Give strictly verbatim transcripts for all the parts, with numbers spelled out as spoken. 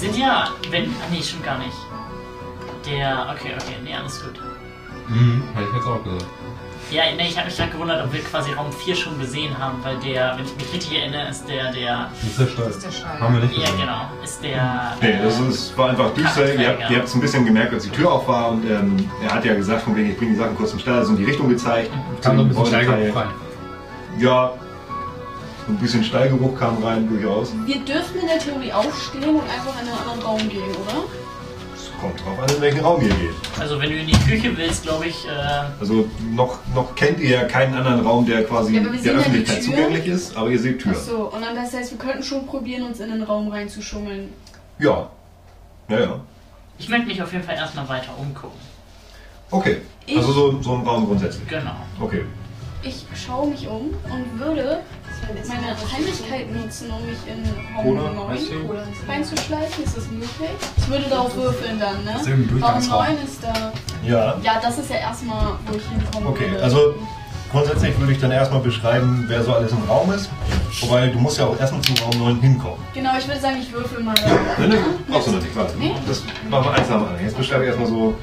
Sind ja, wenn. Ach nee, stimmt gar nicht. Der. Okay, okay, nee, alles gut. Mhm, hätte ich jetzt auch gesagt. Ja, nee, ich habe mich gerade gewundert, ob wir quasi Raum vier schon gesehen haben, weil der, wenn ich mich richtig erinnere, ist der, der... Ist der Stall. Ist der Stall. Haben wir nicht Ja, gesehen. genau. Ist der... Nee, das ist, war einfach düster. Ihr habt Kaffeeträger. es ein bisschen gemerkt, als die Tür auf war und ähm, er hat ja gesagt, von wegen, ich bringe die Sachen kurz im Stall, also in die Richtung gezeigt. Kam noch ein bisschen Beuteteil. Steigerung rein. Ja, ein bisschen Stallgeruch kam rein, durchaus. Wir dürften in der Theorie aufstehen und einfach in einen anderen Raum gehen, oder? Es kommt drauf an, in welchen Raum ihr geht. Also wenn du in die Küche willst, glaube ich... Äh, Also noch, noch kennt ihr ja keinen anderen Raum, der quasi Ja, aber wir der sehen ja die Öffentlichkeit Tür. zugänglich ist, aber ihr seht Tür. Achso, und dann das heißt, wir könnten schon probieren, uns in den Raum reinzuschummeln. Ja. Ja, ja. ich möchte mich auf jeden Fall erstmal weiter umgucken. Okay. Ich- Also so, so ein Raum grundsätzlich. Genau. Okay. Ich schaue mich um und würde meine Heimlichkeit nutzen, um mich in Raum Cola, neun weißt du? reinzuschleichen. Ist das möglich? Ich würde darauf würfeln dann, ne? Das ist im Raum Durchgangsraum. neun ist da. Ja. Ja, das ist ja erstmal, wo ich hinkomme. Okay, würde. also grundsätzlich würde ich dann erstmal beschreiben, wer so alles im Raum ist. Wobei du musst ja auch erstmal zum Raum neun hinkommen. Genau, ich würde sagen, ich würfel mal. Ne, ne, brauchst du noch nicht, warte. Nee? Das machen wir eins nach dem anderen. Jetzt beschreibe ich erstmal so.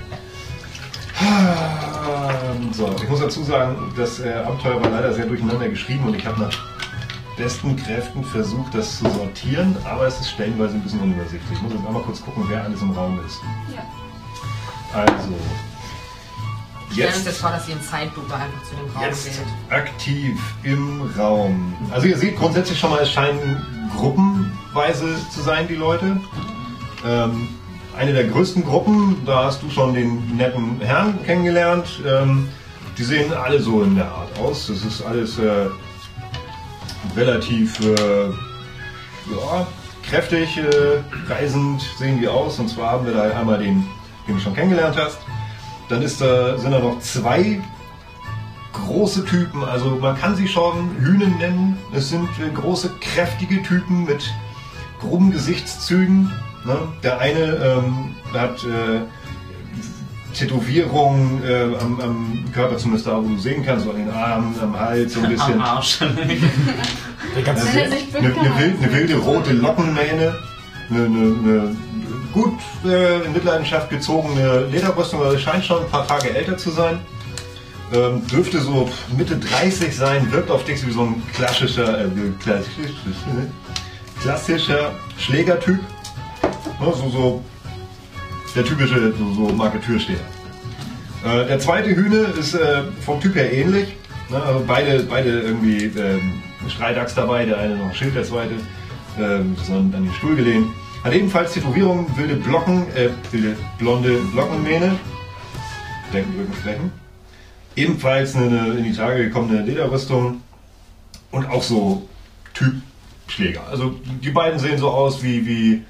So, ich muss dazu sagen, das äh, Abenteuer war leider sehr durcheinander geschrieben und ich habe nach besten Kräften versucht, das zu sortieren, aber es ist stellenweise ein bisschen unübersichtlich. Ich muss jetzt einmal kurz gucken, wer alles im Raum ist. Ja. Also, Stellen uns jetzt, jetzt vor, dass ihr in Zeitlupe einfach zu dem Raum jetzt geht. aktiv im Raum. Also ihr seht grundsätzlich schon mal, es scheinen gruppenweise zu sein, die Leute. Ähm, eine der größten Gruppen, da hast du schon den netten Herrn kennengelernt. Ähm, die sehen alle so in der Art aus. Das ist alles äh, relativ äh, ja, kräftig, äh, reisend sehen die aus. Und zwar haben wir da einmal den, den du schon kennengelernt hast. Dann ist da, sind da noch zwei große Typen, also man kann sie schon Hühnen nennen. Es sind äh, große, kräftige Typen mit groben Gesichtszügen. Ne? Der eine ähm, hat äh, Tätowierungen äh, am, am Körper, zumindest da, wo du sehen kannst, so an den Armen, am Hals, so ein bisschen. Am Arsch. Der ganze Also, Wenn er eine, sich eine, bückt, kann wilde, er- eine wilde rote Lockenmähne, eine, eine, eine gut äh, in Mitleidenschaft gezogene Lederrüstung, also scheint schon ein paar Tage älter zu sein. Ähm, dürfte so Mitte dreißig sein, wirkt auf dich wie so ein klassischer, äh, klassischer, klassischer Schlägertyp. Ne, so, so der typische so, so Marketürsteher. Äh, der zweite Hühne ist äh, vom Typ her ähnlich. Ne, also beide, beide irgendwie ähm, Streitachs dabei, der eine noch ein Schild, der zweite ähm, ist an, an den Stuhl gelehnt. Hat ebenfalls Tätowierungen, wilde Blocken, äh, wilde blonde Lockenmähne, Deckenrückenflächen. Ebenfalls eine in die Tage gekommene Lederrüstung und auch so Typ Schläger. Also die beiden sehen so aus wie, wie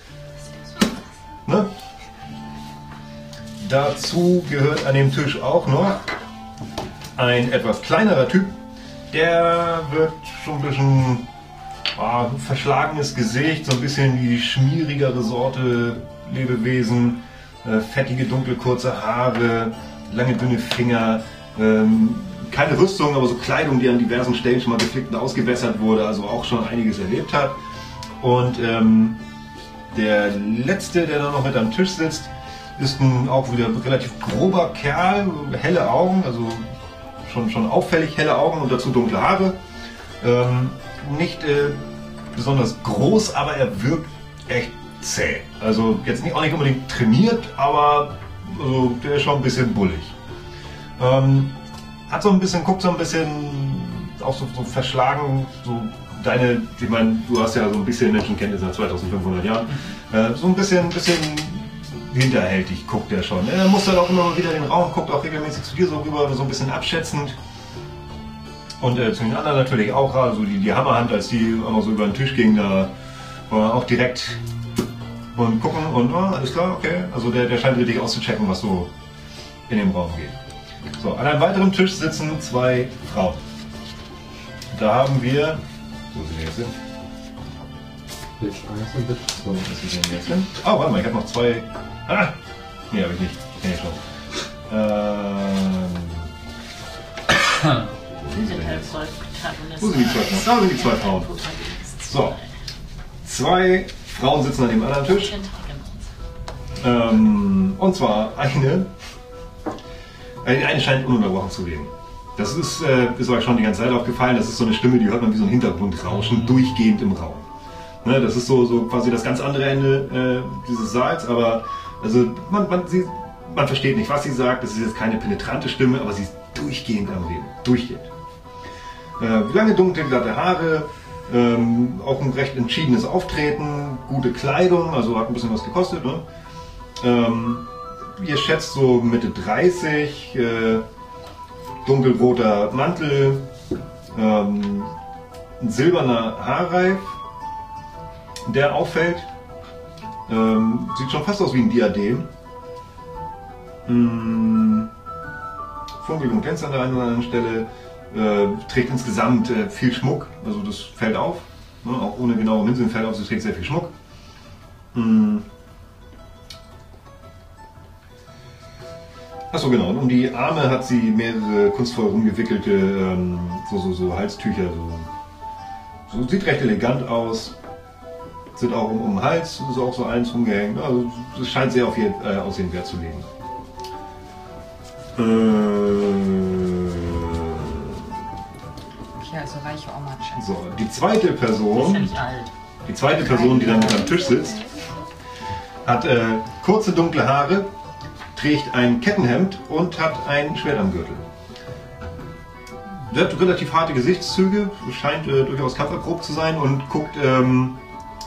ne? Dazu gehört an dem Tisch auch noch ein etwas kleinerer Typ, der wird schon ein bisschen ah, verschlagenes Gesicht, so ein bisschen die schmierigere Sorte Lebewesen, äh, fettige, dunkel kurze Haare, lange, dünne Finger, ähm, keine Rüstung, aber so Kleidung, die an diversen Stellen schon mal geflickt und ausgewässert wurde, also auch schon einiges erlebt hat. Und ähm, der letzte, der da noch mit am Tisch sitzt, ist ein auch wieder relativ grober Kerl, helle Augen, also schon, schon auffällig helle Augen und dazu dunkle Haare. Ähm, nicht äh, besonders groß, aber er wirkt echt zäh. Also jetzt nicht, auch nicht unbedingt trainiert, aber also, der ist schon ein bisschen bullig. Ähm, hat so ein bisschen, guckt so ein bisschen auch so, so verschlagen, so deine, ich meine, du hast ja so ein bisschen Menschenkenntnis nach zweitausendfünfhundert Jahren, äh, so ein bisschen, bisschen hinterhältig guckt er schon. Er muss dann auch immer mal wieder den Raum, guckt auch regelmäßig zu dir so rüber, so ein bisschen abschätzend. Und äh, zu den anderen natürlich auch, also die, die Hammerhand, als die einmal so über den Tisch ging, da war auch direkt und gucken und oh, alles klar, okay. Also der, der scheint richtig auszuchecken, was so in dem Raum geht. So, an einem weiteren Tisch sitzen zwei Frauen. Da haben wir, wo sie jetzt sind, Bitch eins und Bitch zwei. wo sie denn jetzt sind? Oh, warte mal, ich habe noch zwei. Ah! Nee, habe ich nicht. Kenn ich schon. Ähm. Wo sind sie denn jetzt? Wo sind die zwei Frauen? Da sind die zwei Frauen. So. Zwei Frauen sitzen an dem anderen Tisch. Ähm, und zwar eine, eine scheint ununterbrochen zu reden. Das ist, äh, ist euch schon die ganze Zeit aufgefallen, das ist so eine Stimme, die hört man wie so ein Hintergrundrauschen durchgehend im Raum. Ne, das ist so, so quasi das ganz andere Ende äh, dieses Saals, aber also man, man, sie, man versteht nicht, was sie sagt, das ist jetzt keine penetrante Stimme, aber sie ist durchgehend am Reden, durchgehend. Äh, lange dunkle, glatte Haare, ähm, auch ein recht entschiedenes Auftreten, gute Kleidung, also hat ein bisschen was gekostet. Ne? Ähm, ihr schätzt so Mitte dreißig, äh, dunkelroter Mantel, ähm, ein silberner Haarreif, der auffällt, ähm, sieht schon fast aus wie ein Diadem. Hm, funkelt und glänzt an der einen oder anderen Stelle, äh, trägt insgesamt äh, viel Schmuck, also das fällt auf, ne? Auch ohne genaue Minseln fällt auf, sie trägt sehr viel Schmuck. Hm. Achso, genau. Und um die Arme hat sie mehrere kunstvoll rumgewickelte ähm, so, so, so Halstücher. So. So, sieht recht elegant aus. Sind auch um, um den Hals, ist auch so eins rumgehängt. Also, es scheint sehr auf ihr äh, Aussehen Wert zu legen. Äh, Okay, also reiche Oma. so, die zweite Die ist ja Person, nicht alt. die zweite Person, die dann mit am Tisch sitzt, hat äh, kurze dunkle Haare, trägt ein Kettenhemd und hat ein Schwert am Gürtel. Sie hat relativ harte Gesichtszüge, scheint äh, durchaus kampferprobt zu sein und guckt ähm,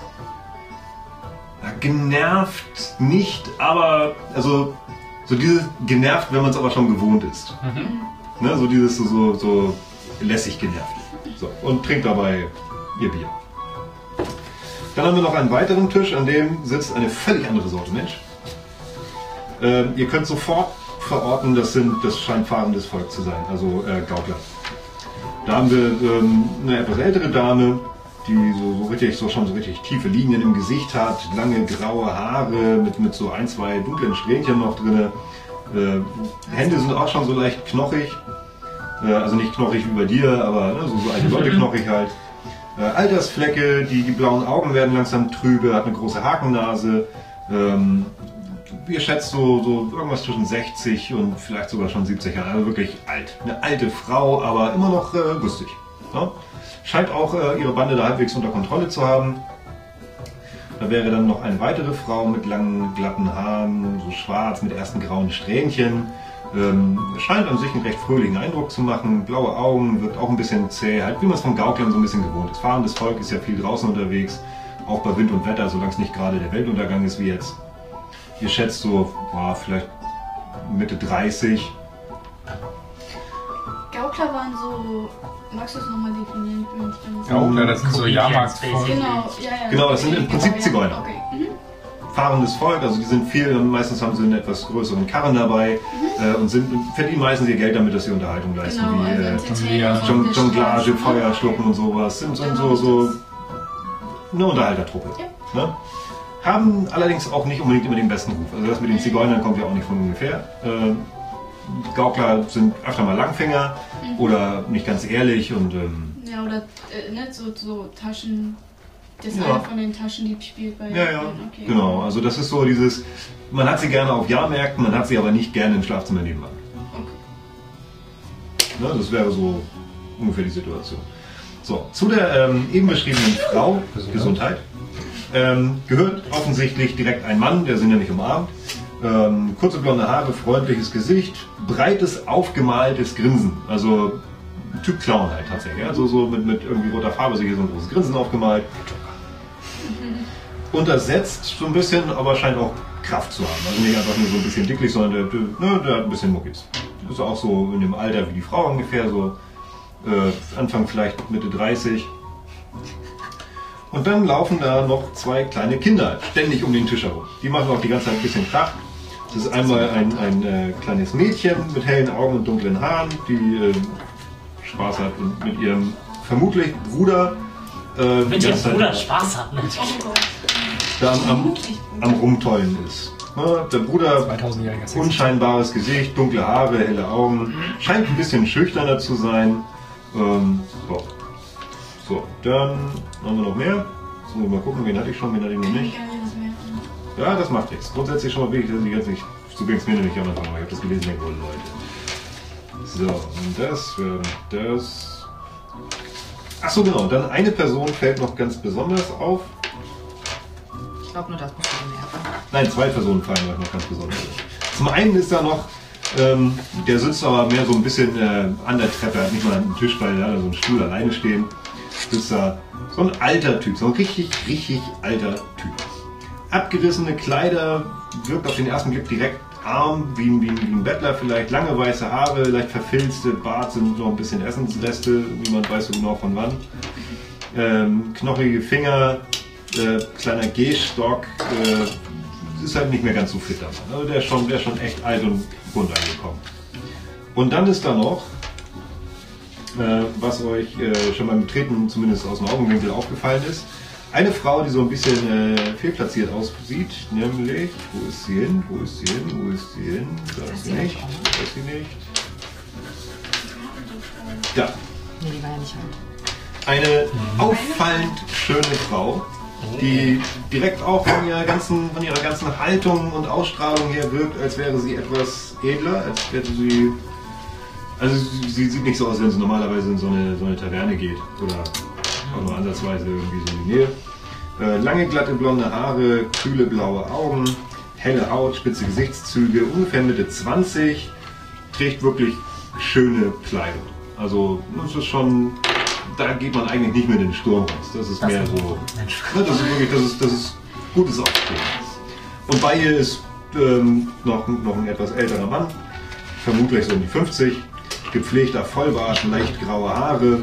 ja, genervt nicht, aber also so dieses genervt, wenn man es aber schon gewohnt ist. Mhm. Ne, so dieses so, so, so lässig genervt. So, und trinkt dabei ihr Bier. Dann haben wir noch einen weiteren Tisch, an dem sitzt eine völlig andere Sorte Mensch. Ähm, ihr könnt sofort verorten, das, sind, das scheint fahrendes Volk zu sein, also äh, Gaukler. Da haben wir ähm, eine etwas ältere Dame, die so, so richtig, so schon so richtig tiefe Linien im Gesicht hat, lange graue Haare mit, mit so ein, zwei dunklen Strähnchen noch drin. Äh, Hände sind auch schon so leicht knochig, äh, also nicht knochig wie bei dir, aber ne, so, so alte Leute knochig halt. Äh, Altersflecke, die, die blauen Augen werden langsam trübe, hat eine große Hakennase. Ähm, Ihr schätzt so, so irgendwas zwischen sechzig und vielleicht sogar schon siebzig Jahren, also wirklich alt. Eine alte Frau, aber immer noch äh, lustig. Ja? Scheint auch äh, ihre Bande da halbwegs unter Kontrolle zu haben. Da wäre dann noch eine weitere Frau mit langen, glatten Haaren, so schwarz mit ersten grauen Strähnchen. Ähm, scheint an sich einen recht fröhlichen Eindruck zu machen. Blaue Augen, wirkt auch ein bisschen zäh, halt wie man es vom Gauklern so ein bisschen gewohnt ist. Fahrendes Volk ist ja viel draußen unterwegs, auch bei Wind und Wetter, solange es nicht gerade der Weltuntergang ist wie jetzt. Ihr schätzt so, boah, vielleicht Mitte dreißig. Gaukler waren so. Magst du es nochmal definieren? Ich bin nicht ganz Gaukler, das sind so Cookie Jahrmarktvolk. Genau, ja, ja. Genau, das sind im Prinzip Zigeuner. Okay. Mhm. Fahrendes Volk, also die sind viel, meistens haben sie einen etwas größeren Karren dabei mhm. äh, und sind, verdienen meistens ihr Geld damit, dass sie Unterhaltung leisten, Genau, wie also äh, Entertainment Jon- auf der Jonglage, Straße. Feuer schlucken und sowas. Sind, sind so, so eine Unterhaltertruppe. Ja. Ne? Haben allerdings auch nicht unbedingt immer den besten Ruf. Also das mit den Zigeunern kommt ja auch nicht von ungefähr. Äh, Gaukler sind öfter mal Langfinger mhm. oder nicht ganz ehrlich und ähm, Ja, oder äh, nicht so, so Taschen. Das ist Ja. einer von den Taschendieb spielt bei. ja, ja, Okay. genau. Also das ist so dieses, man hat sie gerne auf Jahrmärkten, man hat sie aber nicht gerne im Schlafzimmer nebenan. Okay. Ne, das wäre so ungefähr die Situation. So, zu der ähm, eben beschriebenen Frau, Gesundheit, Gesundheit ähm, gehört offensichtlich direkt ein Mann, der sie nämlich umarmt. Ähm, kurze blonde Haare, freundliches Gesicht, breites, aufgemaltes Grinsen. Also Typ Clown halt tatsächlich. Also so mit, mit irgendwie roter Farbe, so hier so ein großes Grinsen aufgemalt. Untersetzt so ein bisschen, aber scheint auch Kraft zu haben. Also nicht einfach nur so ein bisschen dicklich, sondern der, der, ne, der hat ein bisschen Muckis. Ist auch so in dem Alter wie die Frau ungefähr, so äh, Anfang vielleicht Mitte dreißig. Und dann laufen da noch zwei kleine Kinder ständig um den Tisch herum. Die machen auch die ganze Zeit ein bisschen Krach. Das ist einmal ein, ein äh, kleines Mädchen mit hellen Augen und dunklen Haaren, die äh, Spaß hat und mit ihrem vermutlich Bruder äh, Mit die dem ganze Zeit Bruder Spaß hat, ne? Oh Gott. da am, am, am Rumtollen ist. Ja, der Bruder, zweitausendjähriger Sex. unscheinbares Gesicht, dunkle Haare, helle Augen, scheint ein bisschen schüchterner zu sein. Ähm, so. so, dann haben wir noch mehr. Jetzt muss ich mal gucken, wen hatte ich schon, wen hatte ich noch nicht. Ja, das macht nichts. Grundsätzlich schon mal wichtig, dass ich jetzt nicht. So ging es mir nämlich auch noch. Ich habe das gelesen, denke wohl, Leute. So, und das, das. Achso, genau. Dann eine Person fällt noch ganz besonders auf. Ich glaube nur, das muss man merken. Nein, zwei Personen fallen euch noch ganz besonders auf. Zum einen ist da noch, ähm, der sitzt aber mehr so ein bisschen äh, an der Treppe, hat nicht mal einen Tisch, weil er hat so einen Stuhl alleine stehen. Sitzt da so ein alter Typ, so ein richtig, richtig alter Typ. Abgerissene Kleider, wirkt auf den ersten Blick direkt arm, wie ein, wie, ein, wie ein Bettler vielleicht, lange weiße Haare, leicht verfilzte, Bart sind noch ein bisschen Essensreste, niemand weiß so genau von wann. Ähm, knochige Finger, äh, kleiner Gehstock, äh, ist halt nicht mehr ganz so fit dabei. Also der ist schon, der ist schon echt alt und bunt angekommen. Und dann ist da noch, äh, was euch äh, schon beim Betreten zumindest aus dem Augenwinkel aufgefallen ist, eine Frau, die so ein bisschen äh, fehlplatziert aussieht, nämlich, wo ist sie hin, wo ist sie hin, wo ist sie hin, da ist sie nicht, da ist sie nicht, da. Nee, die war ja nicht alt. Eine auffallend schöne Frau, die direkt auch von ihrer ganzen, von ihrer ganzen Haltung und Ausstrahlung her wirkt, als wäre sie etwas edler, als wäre sie, also sie, sie sieht nicht so aus, wenn sie normalerweise in so eine, so eine Taverne geht oder auch nur ansatzweise irgendwie so in die Nähe. Äh, lange, glatte, blonde Haare, kühle, blaue Augen, helle Haut, spitze Gesichtszüge, ungefähr Mitte zwanzig, trägt wirklich schöne Kleidung. Also das ist schon, da geht man eigentlich nicht mehr in den Sturm raus. Das ist mehr so, ne, das ist wirklich, das ist, das ist gutes Auftreten. Und bei ihr ist ähm, noch, noch ein etwas älterer Mann, vermutlich so um die fünfzig, gepflegter Vollbart, leicht graue Haare.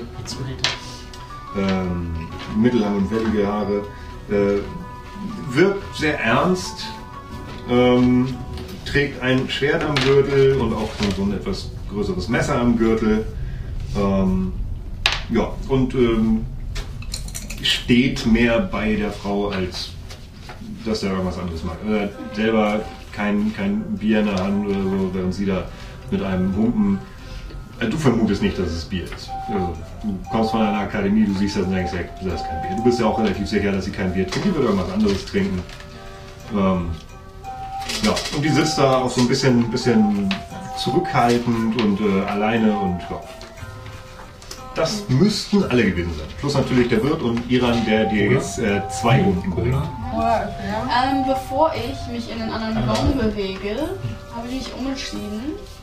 Ähm, mittellange und wellige Haare, äh, wirkt sehr ernst, ähm, trägt ein Schwert am Gürtel und auch so ein etwas größeres Messer am Gürtel, ähm, ja, und ähm, steht mehr bei der Frau, als dass er irgendwas anderes mag. Er hat selber kein, kein Bier in der Hand oder so, während sie da mit einem Humpen. Du vermutest nicht, dass es Bier ist. Also, du kommst von einer Akademie, du siehst das und denkst, das ist kein Bier. Du bist ja auch relativ sicher, dass sie kein Bier trinkt, die wird irgendwas anderes trinken. Ähm, ja, und die sitzt da auch so ein bisschen, bisschen zurückhaltend und äh, alleine und ja. Das müssten alle gewesen sein. Plus natürlich der Wirt und Iran, der dir jetzt äh, zwei Humpen bringt. Ähm, bevor ich mich in den anderen Raum bewege, habe ich mich umentschieden.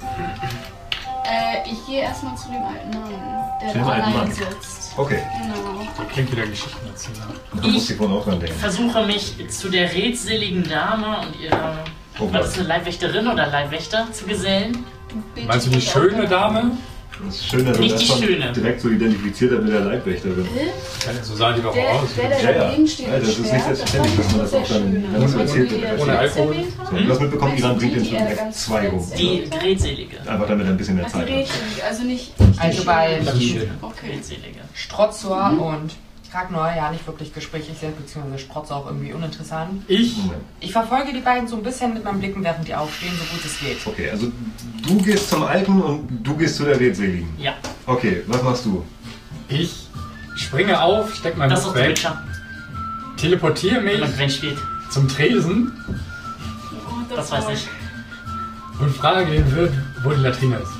Äh, ich gehe erstmal zu dem alten Mann, der da allein sitzt. Okay. Genau. Der klingt wieder Geschichten erzählen. Da muss ich wohl auch dran denken. Versuche mich zu der redseligen Dame und ihrer, Oh war das eine Leibwächterin oder Leibwächter, zu gesellen. Meinst du die schöne Dame? Das ist schön, dass Nicht er das die schon Schöne. direkt so identifiziert hat mit der Leibwächterin. Ja, so sahen die doch Der, auch aus. der, der Ja, ja. daneben steht, Ja, das ist nicht selbstverständlich, dass man das auch dann, wenn das erzählt wird. Ohne Alkohol. So, wenn du das mitbekommt, Iran bringt den schon direkt zwei Humpen. Die redselige. Einfach damit er ein bisschen mehr Also Zeit hat. richtig, also nicht, nicht Also die bei Schöne. Okay. Redselige. Strotzor und Ragnar ja nicht wirklich gesprächig sind, beziehungsweise Strotzer auch irgendwie uninteressant. Ich? Ich verfolge die beiden so ein bisschen mit meinen Blicken, während die aufstehen, so gut es geht. Okay, also du gehst zum Alten und du gehst zu der Redseligen. Ja, Okay, was machst du? Ich springe auf, steck mein das ist Buch doch der weg, Witcher. teleportiere Wenn mich man Gwen spielt. zum Tresen Oh, Das weiß ich. und frage den Wirt, wo die Latrine ist.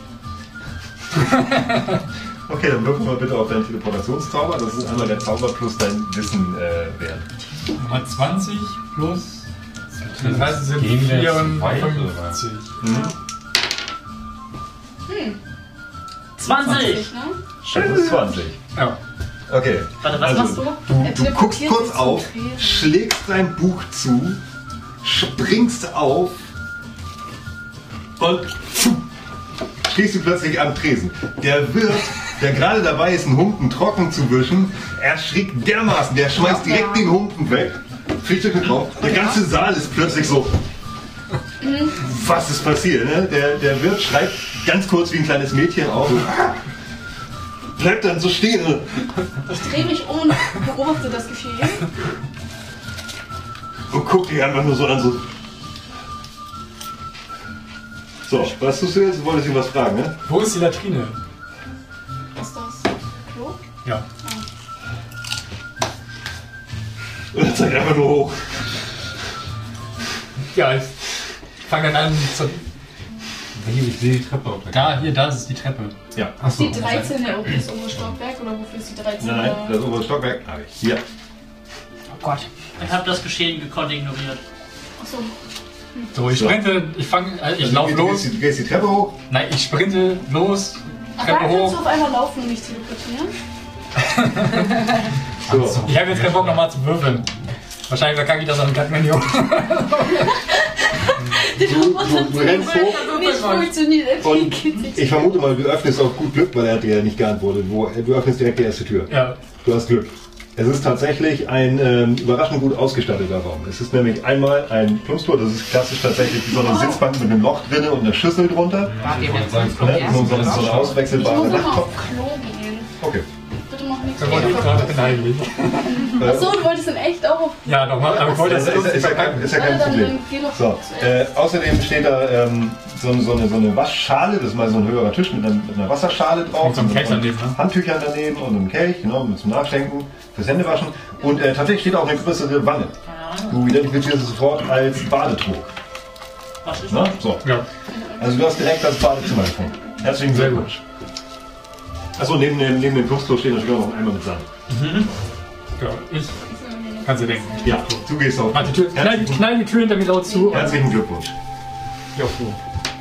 Okay, dann wirf mal bitte auf deinen Teleportationszauber. Das ist einmal der Zauber plus dein Wissen äh, wert. Nummer zwanzig plus. Das heißt, es sind Gehen wir jetzt vierundfünfzig. Mhm. zwanzig! Ne? Das ist zwanzig. Ja. Okay. Warte, was also, machst du? Du, Er du guckst teleportiert kurz sich zum auf, Tresen. schlägst dein Buch zu, springst auf und pfuh, stehst du plötzlich am Tresen. Der Wirt, der gerade dabei ist, einen Humpen trocken zu wischen, erschrickt dermaßen, der schmeißt direkt den Humpen weg, fliegt durch den Kopf. Der ganze Saal ist plötzlich so. Was ist passiert? Ne? Der, der Wirt schreit ganz kurz wie ein kleines Mädchen auf. Bleibt dann so stehen. Ich drehe mich um und beobachte das Geschehen. Und guck dich einfach nur so an, so. So, was tust du jetzt? Du wolltest ihn was fragen, ne? Wo ist die Latrine? Ist das Klo? Ja. Kletter einfach nur hoch. Ja, ich fange dann an zu... Ich sehe die Treppe auf der Da, hier, das ist die Treppe. Ja. Ist die dreizehn der das obere Stockwerk oder wofür ist die dreizehn? Nein, nein, das obere Stockwerk habe ich. Hier. Oh Gott. Ich habe das Geschehen gekonnt ignoriert. Achso. So, ich So. sprinte, ich fange, also ich Also, laufe du, los. gehst, du gehst die Treppe hoch. Nein, ich sprinte los, Ach, da Treppe kannst du hoch. auf einmal laufen und nicht teleportieren. So. Ich habe jetzt keinen Bock nochmal zu würfeln. Wahrscheinlich verkacke ich das an dem Cut-Menü. Du, du, du rennst hoch Nicht funktioniert. und ich vermute mal, du öffnest auf gut Glück, weil er hat dir ja nicht geantwortet. Wo, du öffnest direkt die erste Tür. Ja. Du hast Glück. Es ist tatsächlich ein ähm, überraschend gut ausgestatteter Raum. Es ist nämlich einmal ein Plumpstor, das ist klassisch tatsächlich wie so eine Sitzbank mit einem Loch drinne und einer Schüssel drunter. War dem jetzt sagen, nicht Ne? erst So, so, eine- so eine Ich auswechselbare muss immer Nachttopf. auf Klo gehen. Okay. Bitte mach nichts Da wollte ich gerade hineinlegen. Achso, du wolltest in echt auch auf. Ja, nochmal, aber ich wollte Das das ist, ist, ist, ja kein, ist ja kein Warte, dann Problem. geh doch So, äh, außerdem steht da ähm, so, so, eine, so eine Waschschale, das ist mal so ein höherer Tisch mit, einem, mit einer Wasserschale drauf. Mit so einem und Kelch daneben, ne? Handtüchern daneben und einem Kelch, genau, mit zum Nachschenken, fürs Händewaschen. Und äh, tatsächlich steht auch eine größere Wanne. Du identifizierst es sofort als Badetrog. Was ist Ne? das? So. Ja. Also du hast direkt das Badezimmer gefunden. Herzlichen Sehr Glückwunsch. Achso, neben dem, neben dem Plumpsklo steht natürlich auch noch ein Eimer mit Sand. Ja, ich. Kannst du denken. Ja, du gehst auf. Mach die Tür, knall, die- knall die Tür hinter mir laut zu. und- Herzlichen Glückwunsch. Ja, cool.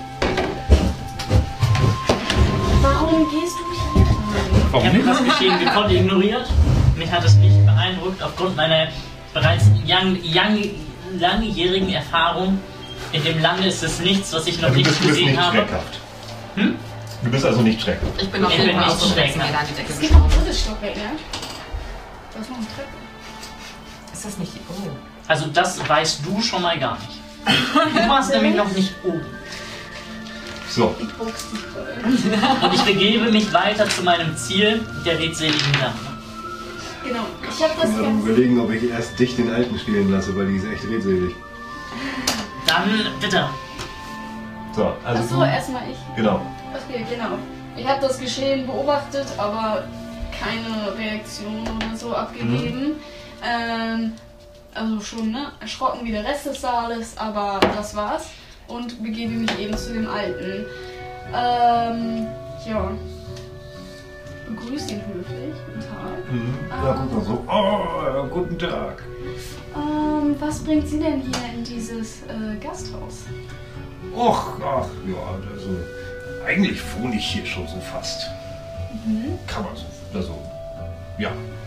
Warum gehst du hier rein? Ich Warum habe nicht? das Geschehen gekonnt ignoriert. Mich hat es nicht beeindruckt aufgrund meiner bereits young, young, langjährigen Erfahrung. In dem Lande ist es nichts, was ich noch Also du nicht bist, du bist gesehen nicht habe. schreckhaft. Hm? Du bist also nicht schreckhaft. Ich bin auf Ich jeden bin Fall auch nicht so sechs schreckhaft. Meter an die Decke Es gibt noch ein gesprungen. drittes Stockwerk, ne? Da ist noch eine Treppe. Ist das nicht... Oh. Also das weißt du schon mal gar nicht. Du warst nämlich noch nicht oben. So, Ich box dich voll. Und ich begebe mich weiter zu meinem Ziel, der redseligen Dame. Genau. Ich habe das ich bin am ganz. überlegen, ob ich erst dich den Alten spielen lasse, weil die ist echt redselig. Dann bitte. So, also Achso, du, erstmal ich. genau. Okay, genau. Ich habe das Geschehen beobachtet, aber keine Reaktion oder so abgegeben. Ähm, also schon, ne? Erschrocken wie der Rest des Saales, aber das war's. Und begebe mich eben zu dem Alten. Ähm, ja. Begrüße ihn höflich. Guten Tag. Mhm. Ja, guck mal so. Oh, guten Tag. Ähm, was bringt Sie denn hier in dieses äh, Gasthaus? Och, ach, ja, also eigentlich wohne ich hier schon so fast. Mhm. Kann man so, also, ja.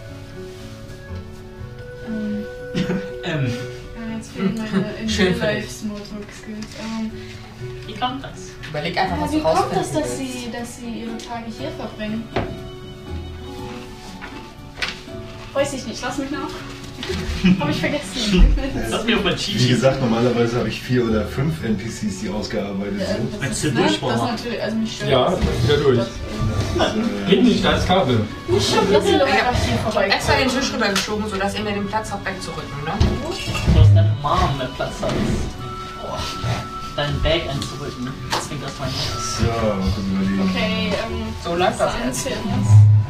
Ähm, Ähm, ja, jetzt fehlen meine in Schön Real für Life dich. Smalltalk Skills. Ähm, wie kommt das? Überleg einfach, ja, was wie du kommt rausfinden das, dass willst. Sie, dass Sie Ihre Tage hier verbringen? Weiß ich nicht, lass mich nach. Hab ich vergessen. Das hat mir auf mein Wie Cheat. gesagt, normalerweise habe ich vier oder fünf N P Cs, die ausgearbeitet Ja, sind. das Willst ist, du ne, das Durchbruch ist machen? natürlich, also mich stört Ja, das. wieder durch. Das, äh, Geht nicht, da ist Kabel. Nicht schon, lass ihn doch einfach hier vorbei. Extra den Tisch rübergeschoben, sodass ihr mir den Platz habt wegzurücken, ne? Du hast deine Mom mehr Platz hat. Oh, deinen Bag einzurücken. Deswegen das mein Herz. So, mal kurz überlegen. Okay, ähm, So läuft das eins jetzt. für uns.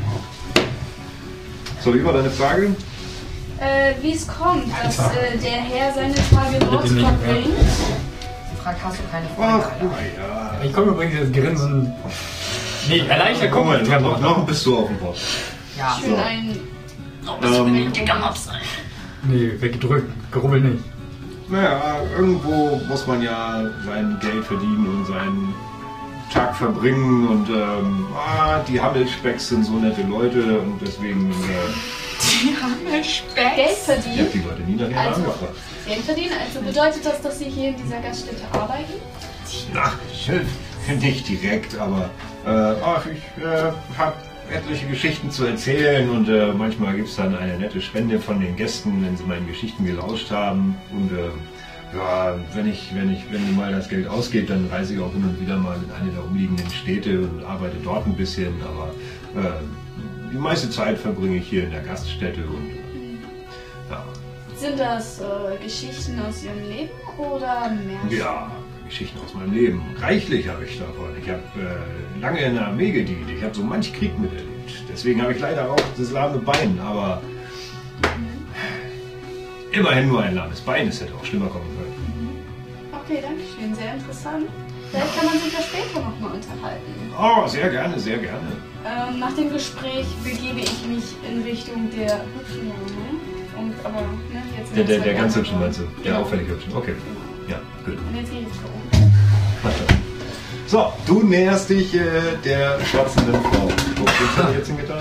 So, wie war deine Frage? Äh, wie es kommt, dass äh, der Herr seine Tage dort Bitte nicht, verbringt. Die Frage, hast du keine Ach, Freunde? naja. Ich komme übrigens das Grinsen. Nee, erleichtert, guck mal, Moment, die Treppe noch, runter. noch bist du auf dem Wort. Ja. Schön So. ein. Oh, das wird Ähm, ein dicker Mob sein. Nee, weggedrückt. Gerubbelt nicht. Naja, irgendwo muss man ja sein Geld verdienen und seinen Tag verbringen und ähm, ah, die Hammelspecks sind so nette Leute und deswegen äh, Die haben mir Speck. Geld ich habe verdienen. die Leute nie nach ihren Also- Namen gefragt. Geld verdienen, also bedeutet das, dass Sie hier in dieser Gaststätte arbeiten? Ach, nicht direkt, aber äh, ach, ich äh, habe etliche Geschichten zu erzählen und äh, manchmal gibt es dann eine nette Spende von den Gästen, wenn sie meinen Geschichten gelauscht haben. Und äh, ja, wenn ich, wenn ich, wenn mir mal das Geld ausgeht, dann reise ich auch hin und wieder mal in eine der umliegenden Städte und arbeite dort ein bisschen, aber äh, die meiste Zeit verbringe ich hier in der Gaststätte und äh, ja. Sind das äh, Geschichten aus Ihrem Leben oder Märchen? Ja, Geschichten aus meinem Leben. Reichlich habe ich davon. Ich habe äh, lange in der Armee gedient. Ich habe so manch Krieg miterlebt. Deswegen habe ich leider auch das lahme Bein. Aber Immerhin nur ein lahmes Bein, es hätte auch schlimmer kommen können. Okay, danke schön. Sehr interessant. Vielleicht kann man sich ja später nochmal unterhalten. Oh, sehr gerne, sehr gerne. Ähm, nach dem Gespräch begebe ich mich in Richtung der hübschen Dame. Und aber, ne, jetzt Der, der, jetzt der halt ganz einfach- hübsche meinst du? Der Genau. auffällig hübsche. Okay. Ja, gut. Und jetzt gehe ich gucken. So, du näherst dich äh, der schwarzenden Frau. Wo hast du denn jetzt hingetan?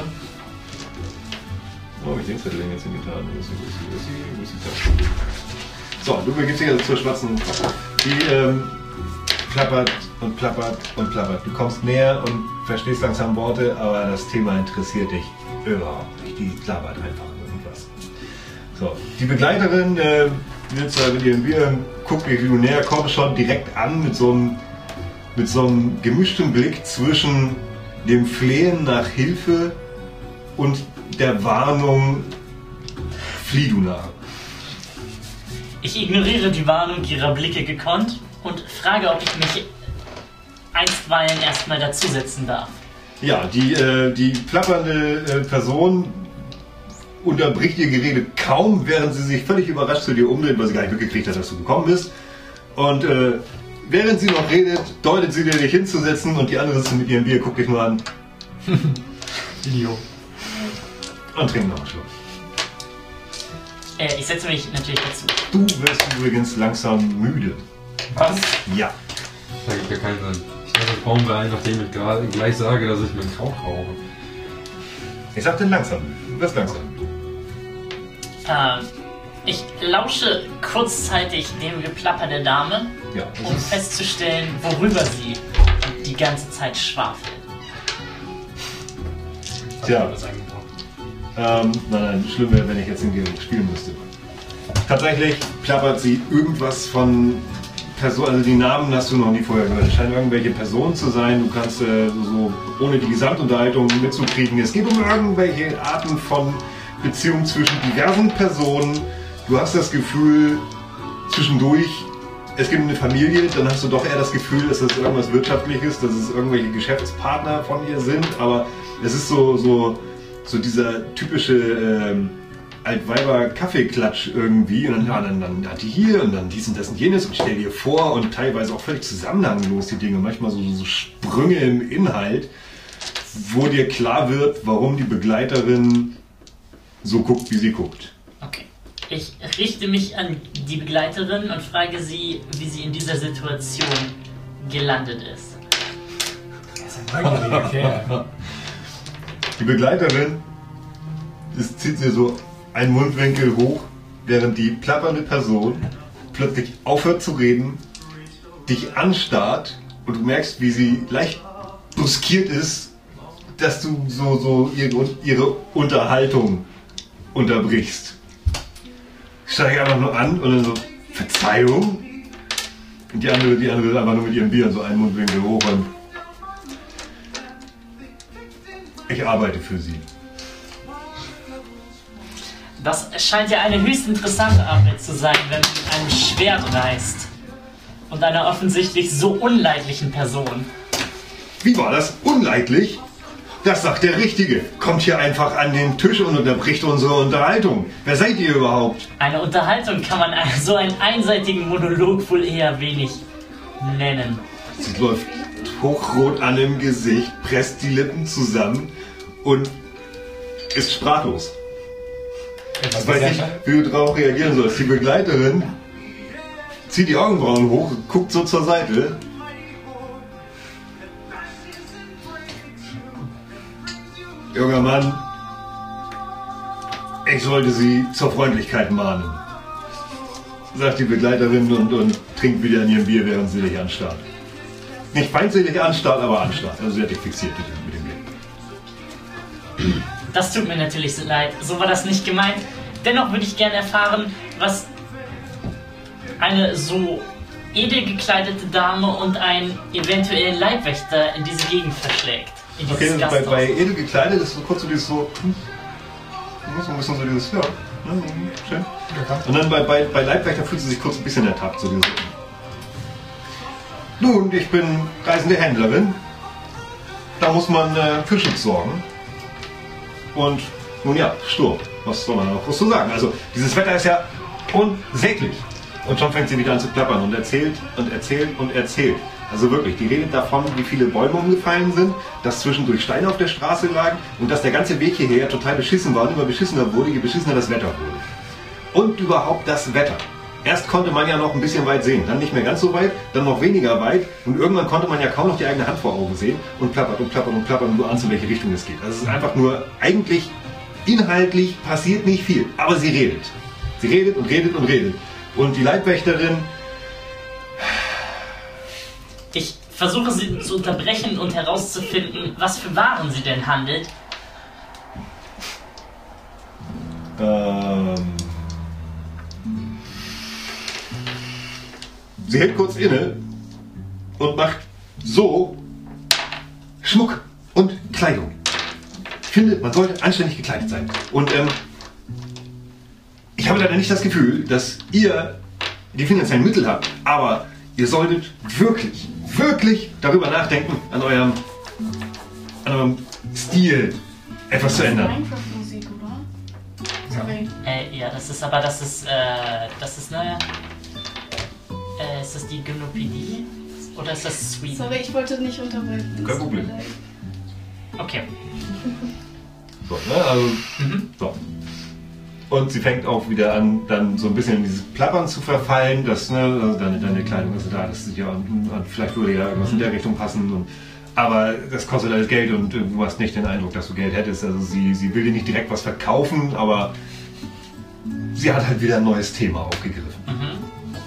Oh, ich denke, es hätte denn jetzt hingetan. Wo ist sie, wo ist sie, wo ist sie, wo ist sie? So, du begibst dich also zur schwarzen Frau. Die ähm, plappert und plappert und plappert. Du kommst näher und verstehst langsam Worte, aber das Thema interessiert dich überhaupt nicht. Die plappert einfach irgendwas. So, die Begleiterin äh, sitzt da mit ihrem Bier, guckt dich, wie du näher kommst, schon direkt an mit so einem mit so einem gemischten Blick zwischen dem Flehen nach Hilfe und der Warnung, flieh du nach. Ich ignoriere die Warnung ihrer Blicke gekonnt und frage, ob ich mich einstweilen erstmal dazusetzen darf. Ja, die, äh, die plappernde äh, Person unterbricht ihr Gerede kaum, während sie sich völlig überrascht zu dir umdreht, weil sie gar nicht mitgekriegt hat, dass du gekommen bist. Und äh, während sie noch redet, deutet sie dir, dich hinzusetzen und die andere sitzt mit ihrem Bier, guckt dich nur an Idiot. und trinkt noch einen Schluck. Äh, ich setze mich natürlich dazu. Du wirst übrigens langsam müde. Was? Ja. Das ergibt ja keinen Sinn. Ich dachte, das brauchen wir ein, nachdem ich gerade gleich sage, dass ich meinen Kraut rauche. Ich sagte langsam müde. Du wirst langsam müde. Ähm, ich lausche kurzzeitig dem Geplapper der Dame, Ja, um das ist, festzustellen, worüber sie die ganze Zeit schwafelt. tja, Das eingebracht. ähm, nein, nein, schlimm wäre, wenn ich jetzt in Dialog spielen müsste. Tatsächlich plappert sie irgendwas von Personen, also die Namen hast du noch nie vorher gehört. Es scheinen irgendwelche Personen zu sein. Du kannst äh, so ohne die Gesamtunterhaltung mitzukriegen. Es geht um irgendwelche Arten von Beziehungen zwischen diversen Personen. Du hast das Gefühl, zwischendurch, es geht um eine Familie, dann hast du doch eher das Gefühl, dass es irgendwas Wirtschaftliches, dass es irgendwelche Geschäftspartner von ihr sind, aber es ist so, so, so dieser typische ähm, Altweiber-Kaffeeklatsch irgendwie und dann, ja, dann, dann hat die hier und dann dies und das und jenes und stell dir vor und teilweise auch völlig zusammenhanglos die Dinge, manchmal so, so Sprünge im Inhalt, wo dir klar wird, warum die Begleiterin so guckt, wie sie guckt. Okay. Ich richte mich an die Begleiterin und frage sie, wie sie in dieser Situation gelandet ist. Das ist ein neugieriger Kerl. Die Begleiterin es zieht sie so einen Mundwinkel hoch, während die plappernde Person plötzlich aufhört zu reden, dich anstarrt und du merkst, wie sie leicht bruskiert ist, dass du so, so ihre, ihre Unterhaltung unterbrichst. Steige einfach nur an und dann so, Verzeihung? Und die andere, die andere einfach nur mit ihrem Bier so einen Mundwinkel hoch und ich arbeite für sie. Das scheint ja eine höchst interessante Arbeit zu sein, wenn man mit einem Schwert reist. Und einer offensichtlich so unleidlichen Person. Wie war das? Unleidlich? Das sagt der Richtige. Kommt hier einfach an den Tisch und unterbricht unsere Unterhaltung. Wer seid ihr überhaupt? Eine Unterhaltung kann man einen- so einen einseitigen Monolog wohl eher wenig nennen. Sie läuft hochrot an im Gesicht, presst die Lippen zusammen und ist sprachlos. Ich weiß nicht, wie du darauf reagieren sollst. Die Begleiterin zieht die Augenbrauen hoch, guckt so zur Seite. Junger Mann, ich sollte Sie zur Freundlichkeit mahnen, sagt die Begleiterin und, und trinkt wieder an ihrem Bier, während sie dich anstarrt. Nicht feindselig anstarrt, aber anstarrt. Also sie hat dich fixiert mit dem, mit dem Blick. Das tut mir natürlich so leid. So war das nicht gemeint. Dennoch würde ich gerne erfahren, was eine so edel gekleidete Dame und ein eventuell Leibwächter in diese Gegend verschlägt. In dieses Okay, bei, Gasthaus. bei edel gekleidet ist so kurz so dieses so, hm, so ein bisschen so dieses, ja, ne, schön. Und dann bei, bei, bei Leibwächter fühlt sie sich kurz ein bisschen ertappt, so dieses. Nun, ich bin reisende Händlerin. Da muss man äh, für Schutz sorgen. Und nun ja, Sturm. Was soll man noch groß zu sagen? Also, dieses Wetter ist ja Unsäglich. Und schon fängt sie wieder an zu klappern und erzählt und erzählt und erzählt. Also wirklich, die redet davon, wie viele Bäume umgefallen sind, dass zwischendurch Steine auf der Straße lagen und dass der ganze Weg hierher total beschissen war und immer beschissener wurde, je beschissener das Wetter wurde. Und überhaupt das Wetter. Erst konnte man ja noch ein bisschen weit sehen, dann nicht mehr ganz so weit, dann noch weniger weit und irgendwann konnte man ja kaum noch die eigene Hand vor Augen sehen und plappert und plappert und plappert und du ahnst, in welche Richtung es geht. Also es ist einfach nur, eigentlich inhaltlich passiert nicht viel, aber sie redet. Sie redet und redet und redet. Und die Leibwächterin... Ich versuche sie zu unterbrechen und herauszufinden, was für Waren sie denn handelt. Ähm... Sie hält kurz inne und macht so Schmuck und Kleidung. Ich finde, man sollte anständig gekleidet sein. Und ähm, ich habe leider nicht das Gefühl, dass ihr die finanziellen Mittel habt, aber ihr solltet wirklich, wirklich darüber nachdenken, an eurem, an eurem Stil etwas zu ändern. Minecraft-Musik, oder? Sorry. Äh, ja, das ist aber, das ist, äh, das ist, ne, äh, ist das die Gynopädie? Oder ist das Sweden? Sorry, ich wollte nicht unterbrechen. Kein Problem. Okay. So, ne, also, Mhm. so. Und sie fängt auch wieder an, dann so ein bisschen in dieses Plappern zu verfallen, dass, ne, also deine, deine Kleidung ist da, das ist ja, und, und vielleicht würde ja irgendwas in der Richtung passen. Und, aber das kostet alles Geld und du hast nicht den Eindruck, dass du Geld hättest. Also sie, sie will dir nicht direkt was verkaufen, aber sie hat halt wieder ein neues Thema aufgegriffen. Mhm.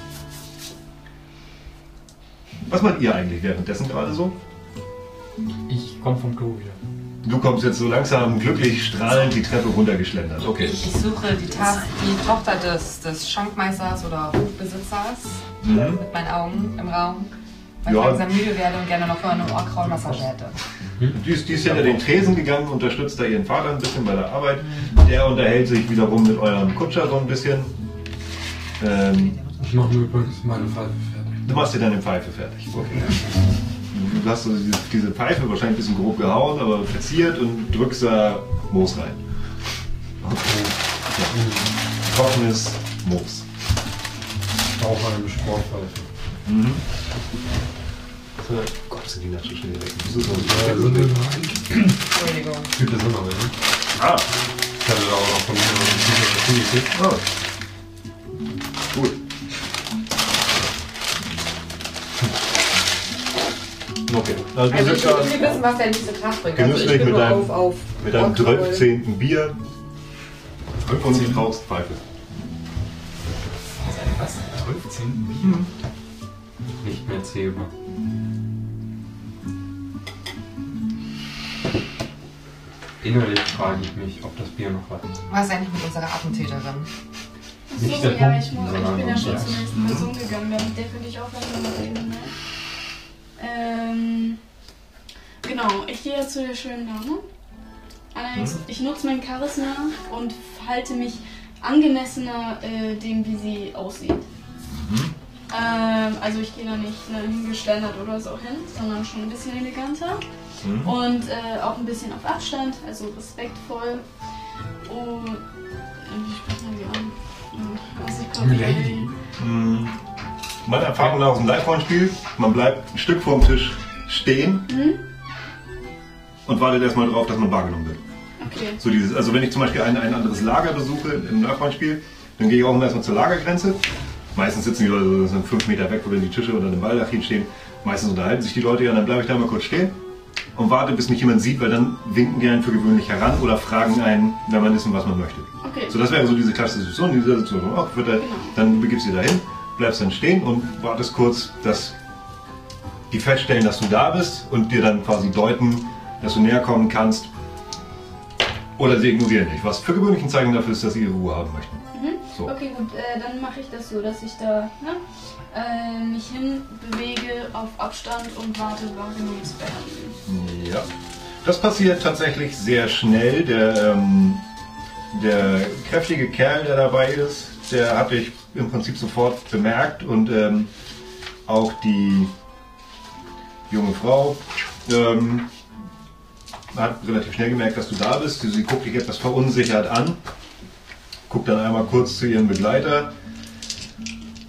Was macht ihr eigentlich währenddessen gerade so? Ich komme vom Klo wieder. Du kommst jetzt so langsam glücklich strahlend die Treppe runtergeschlendert. Okay. Ich, ich suche die, Tas die Tochter des, des Schankmeisters oder Hofbesitzers Mhm. mit meinen Augen im Raum, weil Ja. ich langsam müde werde und gerne noch vorher eine Ohrkraulmassage hätte. Die ist, die ist hinter den Tresen gegangen, unterstützt da ihren Vater ein bisschen bei der Arbeit. Der unterhält sich wiederum mit eurem Kutscher so ein bisschen. Ähm, Ich mache mir übrigens meine Pfeife fertig. du machst dir deine Pfeife fertig. Okay. Du hast so diese, diese Pfeife wahrscheinlich ein bisschen grob gehauen, aber verziert und drückst da Moos rein. Okay. Ja. Trockenes Moos. Ich brauche eine Sportpfeife. Mhm. So, Gott, sind die Nacho schnell weg. Das ist so Ja, ein sind wir Entschuldigung. Typ der Sommer, ne? Ah, Ich hatte da auch noch von mir noch ein T-Shirt. ah. Gut. Okay. Also du Also ich sitzt will da irgendwie wissen, was der diese Kraft bringt. Also ich genüsslich bin mit nur deinem, auf, auf mit deinem Rock'n'Roll. zwölfzehnten Bier und du rauchst Pfeife. Was? zwölfzehn Bier? Nicht mehr zählbar. Innerlich frage ich mich, ob das Bier noch hat. Was ist eigentlich mit unserer Attentäterin? Achso, Nicht der ja, Punkt, ich, muss, ich sondern bin ja schon ja. zur nächsten Person gegangen, damit der könnte ich auch gleich noch reden. Ne? Ähm, genau, ich gehe jetzt zu der schönen Dame. Allerdings, Mhm. ich nutze mein Charisma und halte mich angemessener äh, dem, wie sie aussieht. Mhm. Ähm, also ich gehe da nicht ne, hingeschlendert oder so hin, sondern schon ein bisschen eleganter. Mhm. Und äh, auch ein bisschen auf Abstand, also respektvoll. Und wie spricht man sie an? Ja, weiß ich gerade Lady. nicht. Mhm. Meine Erfahrung nach aus dem Live-Rollenspiel, man bleibt ein Stück vorm Tisch stehen Hm? und wartet erstmal drauf, dass man wahrgenommen wird. Okay. So dieses, also wenn ich zum Beispiel ein, ein anderes Lager besuche im Live-Rollenspiel, dann gehe ich auch immer erstmal zur Lagergrenze. Meistens sitzen die Leute so fünf Meter weg, wo dann die Tische unter dem Baldachin stehen. Meistens unterhalten sich die Leute ja, dann bleibe ich da mal kurz stehen und warte, bis mich jemand sieht, weil dann winken die einen für gewöhnlich heran oder fragen einen, wenn man wissen, was man möchte. Okay. So, das wäre so diese klassische Situation, diese Situation. Oh, wird er, Genau. dann begibst du dich dahin, bleibst dann stehen und wartest kurz, dass die feststellen, dass du da bist und dir dann quasi deuten, dass du näher kommen kannst. Oder sie ignorieren dich, was für gewöhnlich ein Zeichen dafür ist, dass sie ihre Ruhe haben möchten. Mhm. So. Okay, gut, äh, dann mache ich das so, dass ich da ne, äh, mich hinbewege auf Abstand und warte, wahrgenommen zu werden. Ja. Das passiert tatsächlich sehr schnell. Der, ähm, der kräftige Kerl, der dabei ist, der hat dich im Prinzip sofort bemerkt und ähm, auch die junge Frau ähm, hat relativ schnell gemerkt, dass du da bist. Sie, sie guckt dich etwas verunsichert an, guckt dann einmal kurz zu ihrem Begleiter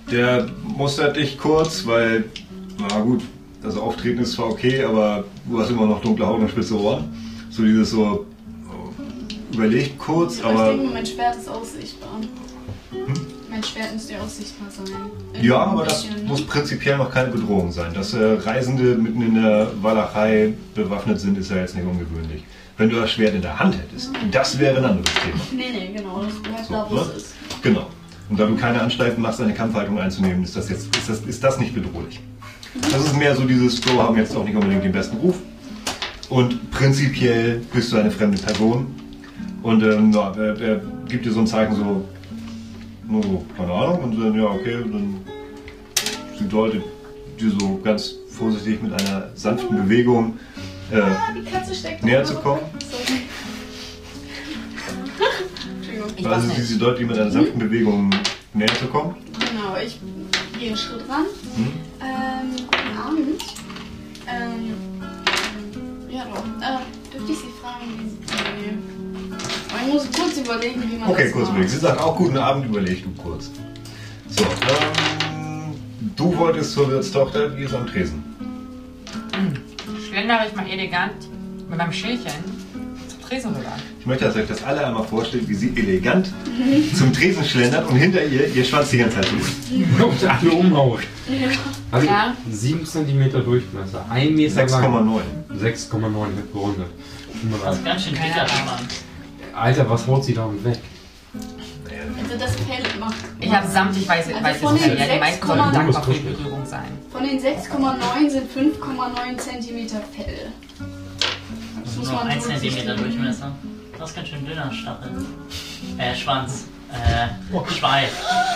Der mustert dich kurz, weil, na gut, das Auftreten ist zwar okay, aber du hast immer noch dunkle Haut und spitze Ohren. So dieses so, überlegt kurz, Aber aber... ich denke, mein Schwert ist auch sichtbar. Hm? Mein Schwert müsste ja auch sichtbar sein. Ja, Ein aber das bisschen. muss prinzipiell noch keine Bedrohung sein. Dass äh, Reisende mitten in der Walachei bewaffnet sind, ist ja jetzt nicht ungewöhnlich. Wenn du das Schwert in der Hand hättest, das wäre ein anderes Thema. Nee, nee, genau, das bleibt So, da, wo ne? es ist. Genau. Und da du keine Anstalten machst, eine Kampfhaltung einzunehmen, ist das jetzt ist das, ist das nicht bedrohlich. Das ist mehr so dieses, so haben jetzt auch nicht unbedingt den besten Ruf. Und prinzipiell bist du eine fremde Person. Und ähm, ja, er, er gibt dir so ein Zeichen so, nur so, keine Ahnung, und dann, ja, okay, dann sie deutet dir so ganz vorsichtig mit einer sanften Bewegung äh, Ah, die Katze steckt näher noch zu mal. kommen. Sorry. Entschuldigung. Ich weiß Also nicht. sie, sie deutet dir mit einer sanften Bewegung näher zu kommen. Genau, ich gehe einen Schritt ran. Hm? Ähm, guten Abend. Ähm, ja doch. Äh, dürfte ich Sie fragen, wie Sie... Aber ich muss kurz überlegen, wie man Okay, das kurz macht. überlegt. Sie sagt auch guten Abend, überleg du kurz. So, ähm, du wolltest zur Wirtstochter, die ist am Tresen. Schlendere ich mal elegant mit meinem Schälchen zum Tresen rüber. Ich möchte, dass ihr euch das alle einmal vorstellt, wie sie elegant zum Tresen schlendert und hinter ihr ihr Schwanz die ganze Zeit durch. Und alle umhaut. Also Ja. sieben Zentimeter Durchmesser, ein Meter sechs Komma lang. neun. sechs Komma neun wird gerundet. Das ist ganz schön Keine dicker Ahnung. Schwanz. Alter, was haut sie damit weg? Also das Fell macht... Ich habe samtig weiße, Also weißes von den Fell. Ja, die sechs meisten Komma- sollen dankbar für die Du musst Berührung sein. Von den sechs Komma neun sind fünf Komma neun Zentimeter Fell. Das muss ist nur man ein berücksichtigen. Zentimeter Durchmesser. Das ist ganz schön dünner Stachel. Äh, Schwanz. Äh, Schweif.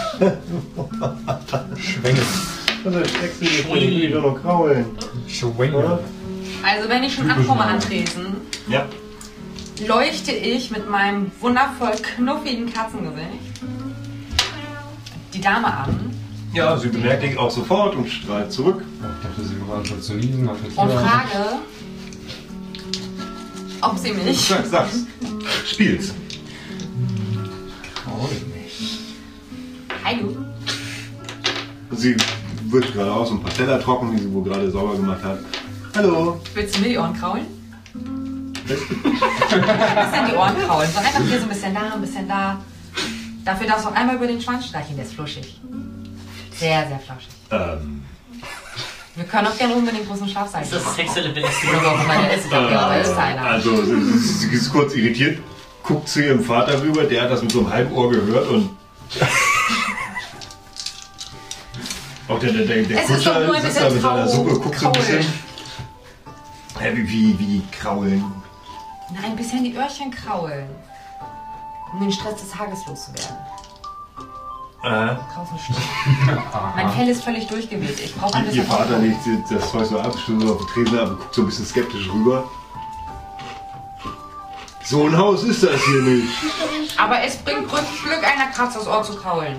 Schwänge. Also steckst du dir vor die Güte noch kraulen. Schwänge. Also wenn ich schon ankomme an Tresen, Ja. leuchte ich mit meinem wundervoll knuffigen Katzengesicht die Dame an Ja, sie bemerkt dich auch sofort und strahlt zurück. Ich dachte, sie macht schon zu niesen. Hat und frage, ob sie mich... Sag, sag's. Spiel's. Hi du. Sie wird gerade aus und ein paar Teller trocken, die sie wohl gerade sauber gemacht hat. Hallo. Willst du mir die Ohren kraulen? Was sind die Ohren kraulen? So einfach hier so ein bisschen da, ein bisschen da. Dafür darfst du auch einmal über den Schwanz streichen, der ist fluschig. Sehr, sehr flauschig. Ähm, Wir können auch gerne unbedingt großen Schlaf sein. Ist das sexuelle Belästigung? Oder auch immer der ist, ja, ist einer. also sie, sie, sie ist kurz irritiert, guckt zu ihrem Vater rüber, der hat das mit so einem halben Ohr gehört und auch der, der, der, der Es ist doch nur Kutscher ein sitzt da bisschen mit seiner Trau- Suppe, guckt so ein bisschen. Kraulen. Hä, wie, wie, wie kraulen? Nein, ein bisschen die Öhrchen kraulen. Um den Stress des Tages loszuwerden. Äh, Draußen steht. Mein Fell ist völlig durchgeweht. Ich brauche ein ihr bisschen Vater Aufruhr. legt das Zeug so ab, stößt so auf den Tresen ab und guckt so ein bisschen skeptisch rüber. So ein Haus ist das hier nicht. Aber es bringt Glück, einer Katze das Ohr zu kraulen.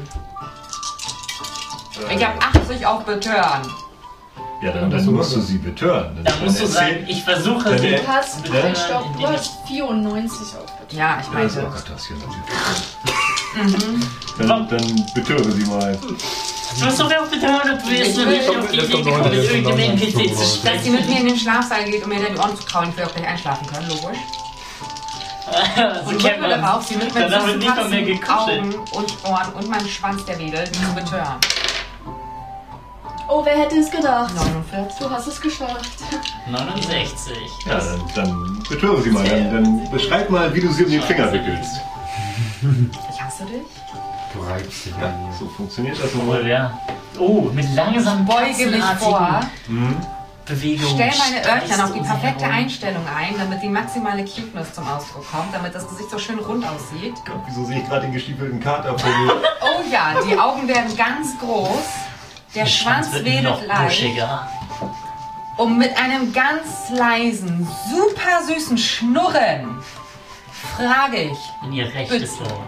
Ich habe achtzig auf Betören. Ja, dann, dann musst du sie betören. Da musst du erzähl- sagen, ich versuche Dann sie er- Du hast, zu Ja. halt, betören, stopp, indem du ich- hast vierundneunzig aufgetan. Ja, ich Ja, das ist meinte. auch das hier natürlich. Dann, dann betöre sie mal. Du hast doch auch betören und du wirst nur nicht auf die Idee gekommen, mit irgendeinem N P C zu Dass sie sprechen. mit mir in den Schlafsaal geht, um mir dann die Ohren zu kraulen, ich will auch gleich einschlafen können, logisch. So Und kennt mit mir man. auch, sie mit mir Dann wird nicht von mir Augen gekuschelt. und Ohren und meinem Schwanz, der wedelt, zu betören. Oh, wer hätte es gedacht? neunundvierzig. Du hast es geschafft. neunundsechzig. Ja, dann, dann betöre sie mal. Dann, dann beschreib mal, wie du sie um den Finger wickelst. Ich hasse dich. Du reibst dich Ja, an so funktioniert das Wohl, nochmal. ja. Oh, mit langsamen Beuge mich vor, Mhm. Bewegungen. stell meine Öhrchen auf die kreist um sie perfekte herum. Einstellung ein, damit die maximale Cuteness zum Ausdruck kommt, damit das Gesicht so schön rund aussieht. Gott, wieso sehe ich gerade den gestiefelten Kater vor mir? Oh ja, die Augen werden ganz groß, der Schwanz wird wedelt noch leicht. buschiger. Und mit einem ganz leisen, super süßen Schnurren frage ich, In ihr rechtes Bitte. Ohr.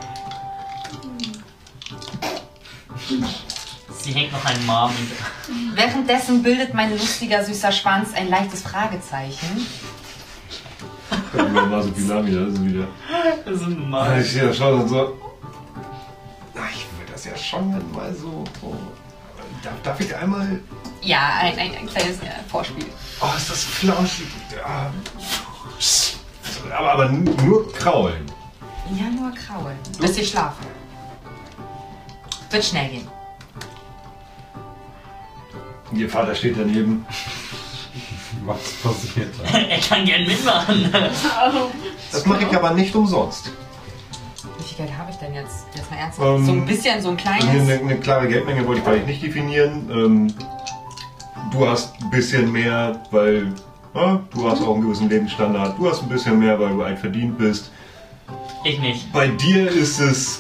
Sie hängt noch ein Marmon. währenddessen bildet mein lustiger, süßer Schwanz ein leichtes Fragezeichen. Gucken wir mal so Pilami, da ist sie wieder. Das ist ein Ah, Marmon. Ich sehe das schon und so. Ach, ich will das ja schon mal so. Oh. Darf, darf ich einmal... Ja, ein, ein, ein kleines äh, Vorspiel. Oh, ist das flauschig. Ja. Aber, aber nur kraulen. Ja, nur kraulen. Bis ich schlafe. Wird schnell gehen. Ihr Vater steht daneben. Was passiert da? Er kann gern mitmachen. Das mache ich aber nicht umsonst. Wie viel Geld habe ich denn jetzt? Jetzt mal ernsthaft. Ähm, so ein bisschen, so ein kleines. Eine, eine klare Geldmenge wollte ich vielleicht nicht definieren. Ähm, du hast ein bisschen mehr, weil ja, du hast auch einen gewissen Lebensstandard. Du hast ein bisschen mehr, weil du alt verdient bist. Ich nicht. Bei dir ist es...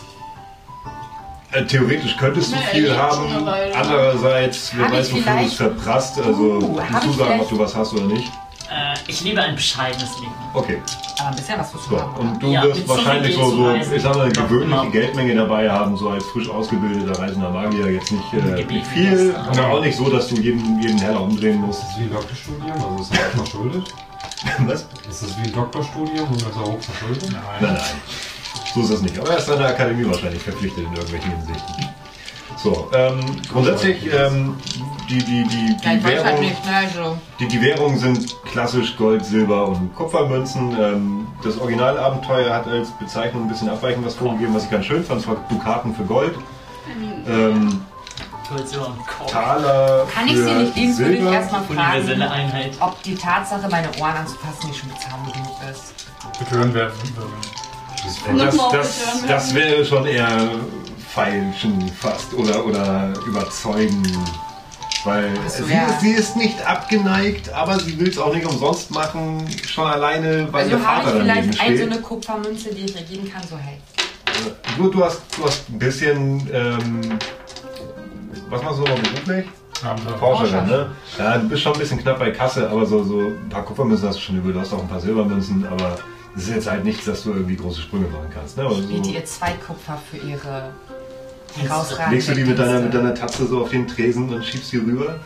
Äh, theoretisch könntest du Na, er viel lebt haben. schon eine Weile. Andererseits, wer Hab weiß, ich wofür du es vielleicht- verprasst. Also, Uh, musst hab du ich sagen, ob vielleicht- du was hast oder nicht. Äh, ich lebe ein bescheidenes Leben. Okay. Aber ein bisschen was wirst du So, haben. und oder? du Ja, wirst mit Zunge wahrscheinlich gehen so, zu so reisen. ich sag mal, eine Doch, gewöhnliche immer. Geldmenge dabei haben, so als frisch ausgebildeter reisender Magier. Jetzt nicht, äh, Gebeten nicht viel, lässt, und auch nicht so, dass du jeden, jeden Heller umdrehen musst. Ist das wie ein Doktorstudium? Also ist das auch verschuldet? Was? Ist das wie ein Doktorstudium und das ist auch hoch verschuldet? Nein, nein. So ist das nicht. Aber er ist an der Akademie wahrscheinlich verpflichtet in irgendwelchen Hinsichten. So, ähm, grundsätzlich, ähm, die, die, die, Ja, die ich weiß halt Währung... nicht, ne? Also, Die, die Währungen sind klassisch Gold, Silber und Kupfermünzen. Ähm, das Originalabenteuer hat als Bezeichnung ein bisschen abweichend was vorgegeben, was ich ganz schön fand. Es war Dukaten für Gold, ähm, Kultur und Kopf. Taler kann ich sie für nicht eben, würde ich Silber. erstmal Universelle fragen, Einheit. ob die Tatsache, meine Ohren anzufassen, nicht schon bezahlend genug ist. Betören werden. Und das, Nochmal das, aufhören. das wäre schon eher feilschen fast oder, oder überzeugen. Weil so, sie, ja. ist, sie ist nicht abgeneigt, aber sie will es auch nicht umsonst machen. Schon alleine, weil Also ihr habe Vater ich daneben vielleicht ein, so steht. eine Kupfermünze, die ich mir geben kann, so hey. Du, du, hast, du hast ein bisschen, ähm, was machst du noch beruflich? Forscherin, ne? Ja, du bist schon ein bisschen knapp bei Kasse, aber so, so ein paar Kupfermünzen hast du schon über, du hast auch ein paar Silbermünzen, aber das ist jetzt halt nichts, dass du irgendwie große Sprünge machen kannst. Ne? Aber so, Bietet ihr zwei Kupfer für ihre herausragende legst du die mit deiner, mit Dienste? deiner Tatze so auf den Tresen und schiebst sie rüber?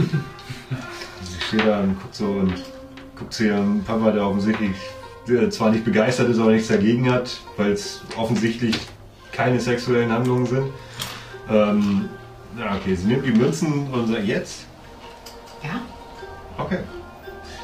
Sie steht da und guckt so und guckt zu ihrem Papa, der offensichtlich der zwar nicht begeistert ist, aber nichts dagegen hat, weil es offensichtlich keine sexuellen Handlungen sind. Ähm, ja, okay, sie nimmt die Münzen und sagt, jetzt? Ja? Okay.